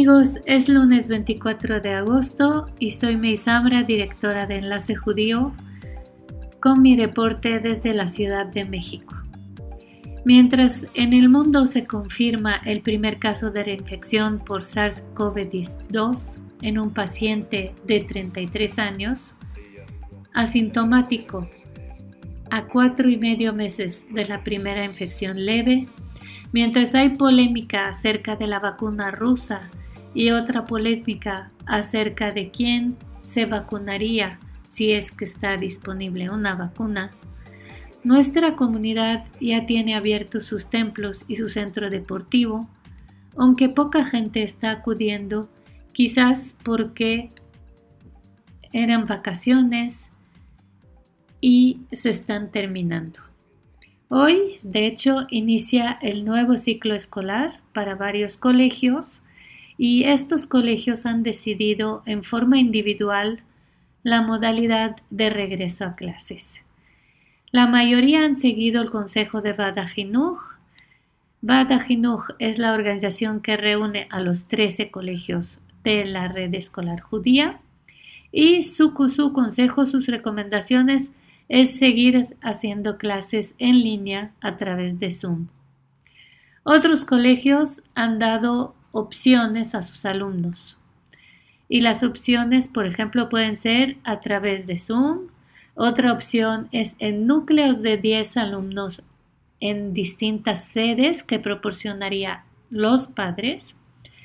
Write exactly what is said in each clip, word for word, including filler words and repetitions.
amigos, es lunes veinticuatro de agosto y soy Meisamra, directora de Enlace Judío, con mi reporte desde la Ciudad de México. Mientras en el mundo se confirma el primer caso de reinfección por SARS-CoV dos en un paciente de treinta y tres años, asintomático, a cuatro y medio meses de la primera infección leve, mientras hay polémica acerca de la vacuna rusa y otra polémica acerca de quién se vacunaría si es que está disponible una vacuna, nuestra comunidad ya tiene abiertos sus templos y su centro deportivo, aunque poca gente está acudiendo, quizás porque eran vacaciones y se están terminando. Hoy, de hecho, inicia el nuevo ciclo escolar para varios colegios y estos colegios han decidido en forma individual la modalidad de regreso a clases. La mayoría han seguido el consejo de Vada Jinuj. Vada Jinuj es la organización que reúne a los trece colegios de la red escolar judía y su, su consejo, sus recomendaciones es seguir haciendo clases en línea a través de Zoom. Otros colegios han dado opciones a sus alumnos y las opciones, por ejemplo, pueden ser a través de Zoom. Otra opción es en núcleos de diez alumnos en distintas sedes que proporcionaría los padres,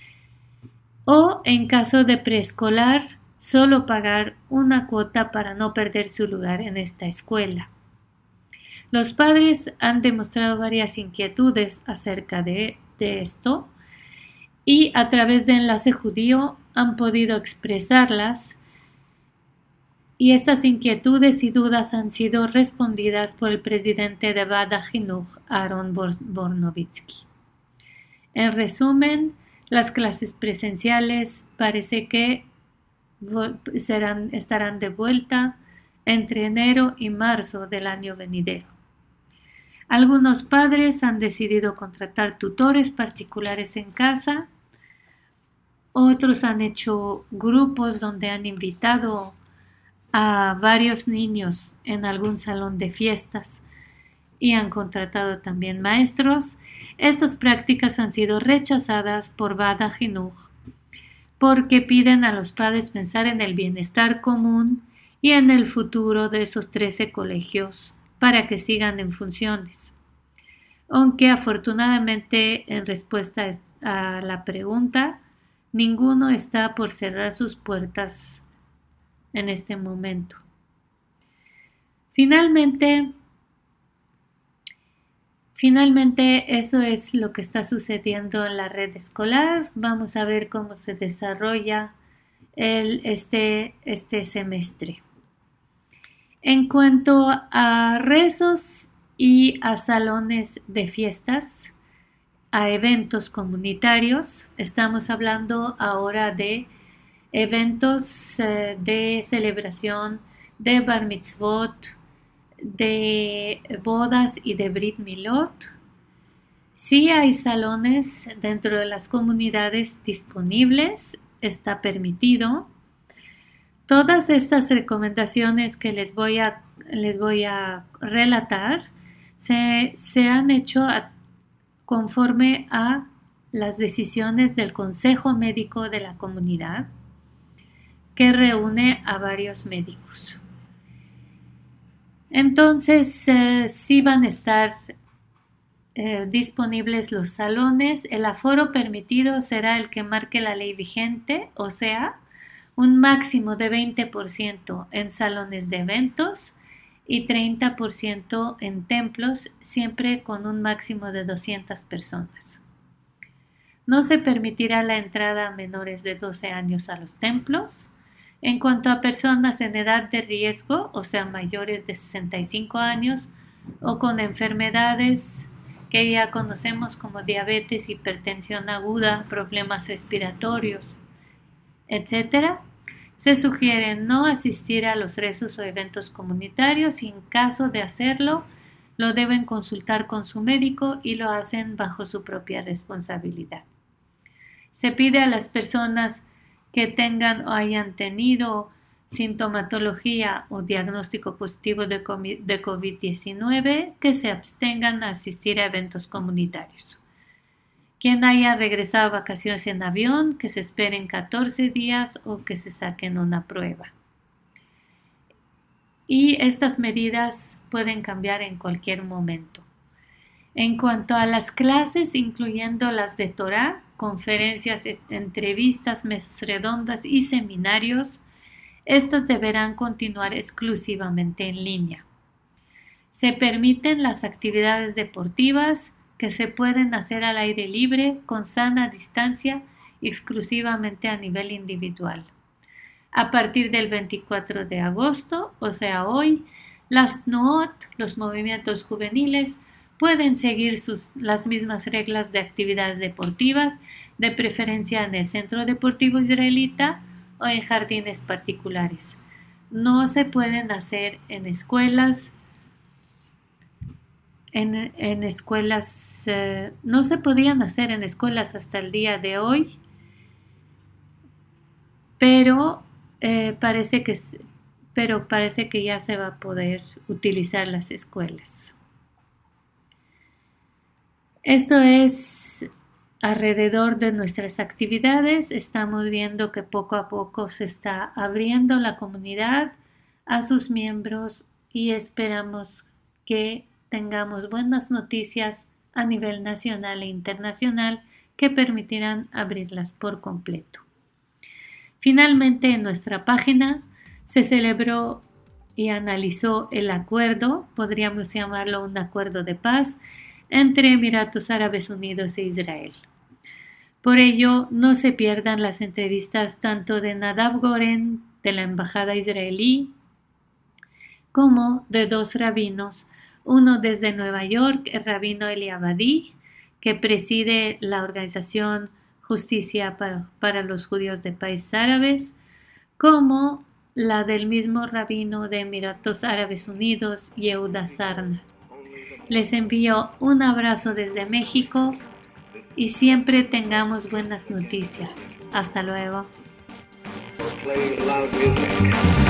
o en caso de preescolar, solo pagar una cuota para no perder su lugar en esta escuela. Los padres han demostrado varias inquietudes acerca de, de esto y a través de Enlace Judío han podido expresarlas. Y estas inquietudes y dudas han sido respondidas por el presidente de Vada Jinuj, Aaron Bornovitsky. En resumen, las clases presenciales parece que serán, estarán de vuelta entre enero y marzo del año venidero. Algunos padres han decidido contratar tutores particulares en casa, otros han hecho grupos donde han invitado a varios niños en algún salón de fiestas y han contratado también maestros. Estas prácticas han sido rechazadas por Vada Jinuj porque piden a los padres pensar en el bienestar común y en el futuro de esos trece colegios para que sigan en funciones. Aunque afortunadamente, en respuesta a la pregunta, ninguno está por cerrar sus puertas en este momento. Finalmente, finalmente eso es lo que está sucediendo en la red escolar. Vamos a ver cómo se desarrolla el, este, este semestre. En cuanto a rezos y a salones de fiestas, a eventos comunitarios, estamos hablando ahora de eventos eh, de celebración de bar mitzvot, de bodas y de brit milot. Sí hay salones dentro de las comunidades disponibles, está permitido. Todas estas recomendaciones que les voy a, les voy a relatar se, se han hecho a, conforme a las decisiones del Consejo Médico de la Comunidad, que reúne a varios médicos. Entonces, eh, sí van a estar eh, disponibles los salones. El aforo permitido será el que marque la ley vigente, o sea, un máximo de veinte por ciento en salones de eventos y treinta por ciento en templos, siempre con un máximo de doscientas personas. No se permitirá la entrada a menores de doce años a los templos. En cuanto a personas en edad de riesgo, o sea, mayores de sesenta y cinco años o con enfermedades que ya conocemos como diabetes, hipertensión aguda, problemas respiratorios, etcétera, se sugiere no asistir a los rezos o eventos comunitarios y en caso de hacerlo, lo deben consultar con su médico y lo hacen bajo su propia responsabilidad. Se pide a las personas que tengan o hayan tenido sintomatología o diagnóstico positivo de COVID diecinueve que se abstengan a asistir a eventos comunitarios. Quien haya regresado a vacaciones en avión, que se esperen catorce días o que se saquen una prueba. Y estas medidas pueden cambiar en cualquier momento. En cuanto a las clases, incluyendo las de Torá, conferencias, entrevistas, mesas redondas y seminarios, estas deberán continuar exclusivamente en línea. Se permiten las actividades deportivas que se pueden hacer al aire libre, con sana distancia y exclusivamente a nivel individual. A partir del veinticuatro de agosto, o sea hoy, las Tnuot, los movimientos juveniles, pueden seguir sus, las mismas reglas de actividades deportivas, de preferencia en el Centro Deportivo Israelita o en jardines particulares. No se pueden hacer en escuelas, en, en escuelas, eh, no se podían hacer en escuelas hasta el día de hoy, pero eh, parece que, pero parece que ya se va a poder utilizar las escuelas. Esto es alrededor de nuestras actividades. Estamos viendo que poco a poco se está abriendo la comunidad a sus miembros y esperamos que tengamos buenas noticias a nivel nacional e internacional que permitirán abrirlas por completo. Finalmente, en nuestra página se celebró y analizó el acuerdo, podríamos llamarlo un acuerdo de paz, entre Emiratos Árabes Unidos e Israel. Por ello, no se pierdan las entrevistas tanto de Nadav Goren, de la Embajada israelí, como de dos rabinos, uno desde Nueva York, el rabino Eli Abadi, que preside la organización Justicia para, para los Judíos de Países Árabes, como la del mismo rabino de Emiratos Árabes Unidos, Yehuda Sarna. Les envío un abrazo desde México y siempre tengamos buenas noticias. Hasta luego.